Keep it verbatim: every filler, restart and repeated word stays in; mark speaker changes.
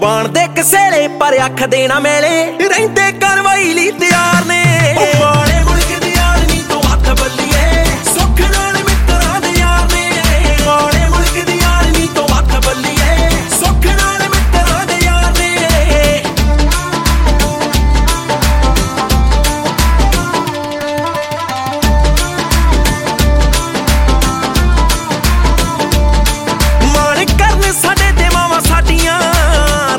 Speaker 1: ਬਾਣ ਦੇ ਕਸੇਲੇ ਪਰ ਅੱਖ ਦੇਣਾ ਮੇਲੇ ਰਹਿੰਦੇ ਕਾਰਵਾਈ ਲਈ ਤਿਆਰ ਨੇ।